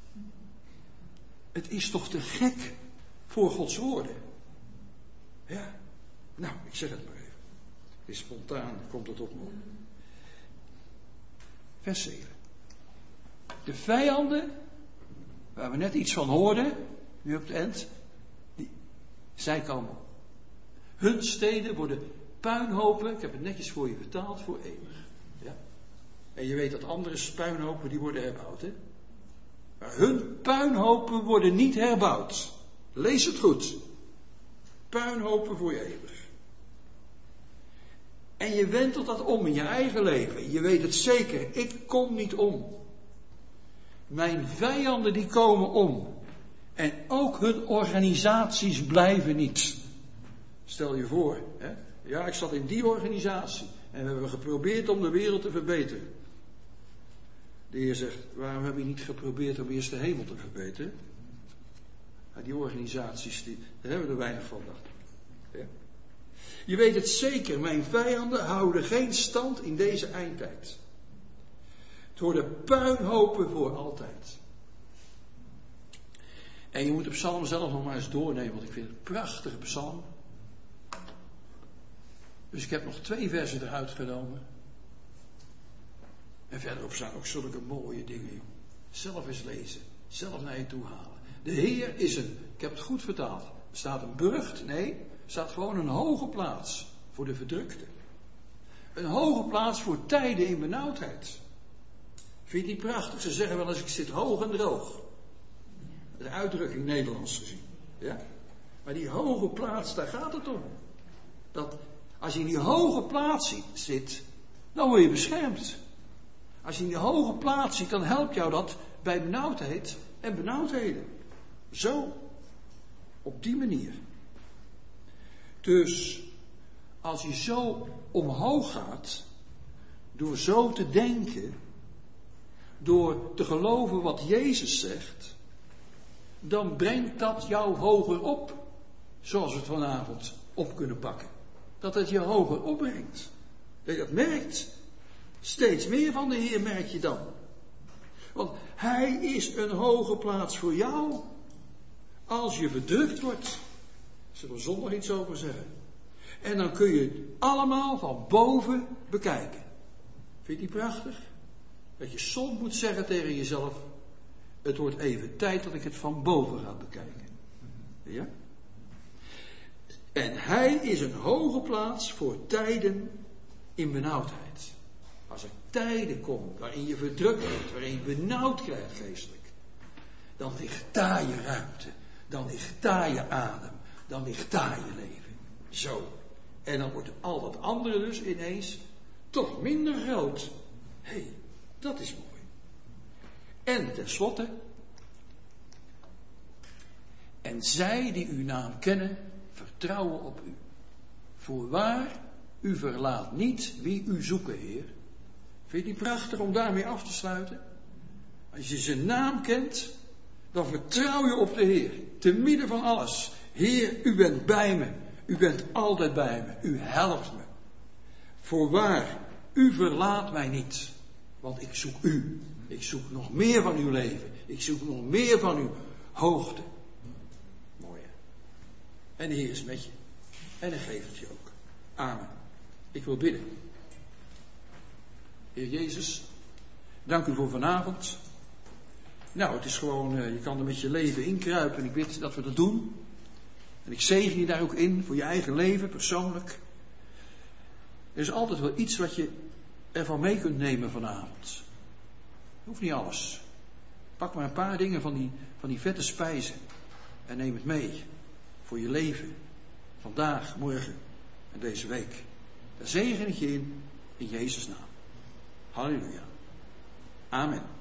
Het is toch te gek voor Gods woorden. Ja. Nou, ik zeg het maar even. Het is spontaan, komt het op me op. Vers zeven. De vijanden, waar we net iets van hoorden, nu op het eind, die, zij komen op. Hun steden worden puinhopen, ik heb het netjes voor je vertaald, voor eeuwig. Ja? En je weet dat andere puinhopen, die worden herbouwd. Hè? Maar hun puinhopen worden niet herbouwd. Lees het goed. Puinhopen voor je eeuwig. En je wentelt dat om in je eigen leven. Je weet het zeker, ik kom niet om. Mijn vijanden die komen om. En ook hun organisaties blijven niet. Stel je voor, hè? Ja, ik zat in die organisatie. En we hebben geprobeerd om de wereld te verbeteren. De Heer zegt, waarom heb je niet geprobeerd om eerst de hemel te verbeteren? Ja, die organisaties, die, daar hebben we er weinig van, dacht ik. Ja? Je weet het zeker, mijn vijanden houden geen stand in deze eindtijd. Het worden puinhopen voor altijd. En je moet de psalm zelf nog maar eens doornemen, want ik vind het een prachtige psalm. Dus ik heb nog twee versen eruit genomen. En verderop staan ook zulke mooie dingen. Zelf eens lezen, zelf naar je toe halen. De Heer is een, ik heb het goed vertaald, er staat een burcht, nee, er staat gewoon een hoge plaats voor de verdrukte. Een hoge plaats voor tijden in benauwdheid. Vind je die prachtig? Ze zeggen wel eens, ik zit hoog en droog. Dat is een uitdrukking Nederlands gezien. Ja? Maar die hoge plaats, daar gaat het om. Dat als je in die hoge plaats zit, dan word je beschermd. Als je in die hoge plaats zit, dan helpt jou dat bij benauwdheid en benauwdheden. Zo, op die manier. Dus, als je zo omhoog gaat, door zo te denken, door te geloven wat Jezus zegt, dan brengt dat jou hoger op, zoals we het vanavond op kunnen pakken. Dat het je hoger opbrengt. Dat je dat merkt. Steeds meer van de Heer merk je dan. Want Hij is een hoge plaats voor jou. Als je verdrukt wordt. Zullen we zondag iets over zeggen. En dan kun je het allemaal van boven bekijken. Vind je die prachtig? Dat je soms moet zeggen tegen jezelf. Het wordt even tijd dat ik het van boven ga bekijken. Ja? En Hij is een hoge plaats voor tijden in benauwdheid. Als er tijden komen waarin je verdrukt wordt, waarin je benauwd krijgt geestelijk, dan ligt daar je ruimte, dan ligt daar je adem, dan ligt daar je leven. Zo. En dan wordt al dat andere dus ineens toch minder groot. Hé, hey, dat is mooi. En tenslotte, en zij die uw naam kennen, vertrouwen op u. Voorwaar, u verlaat niet wie u zoeken, Heer. Vind je die prachtig om daarmee af te sluiten? Als je zijn naam kent, dan vertrouw je op de Heer. Te midden van alles. Heer, u bent bij me. U bent altijd bij me. U helpt me. Voorwaar, u verlaat mij niet. Want ik zoek u. Ik zoek nog meer van uw leven. Ik zoek nog meer van uw hoogte. Mooi hè? En de Heer is met je. En hij geeft het je ook. Amen. Ik wil bidden. Heer Jezus, dank u voor vanavond. Nou, het is gewoon, je kan er met je leven inkruipen. En ik weet dat we dat doen. En ik zegen je daar ook in, voor je eigen leven, persoonlijk. Er is altijd wel iets wat je ervan mee kunt nemen vanavond. Hoeft niet alles. Pak maar een paar dingen van die, van die vette spijzen. En neem het mee. Voor je leven. Vandaag, morgen en deze week. Daar zegen ik je in. In Jezus' naam. Halleluja. Amen.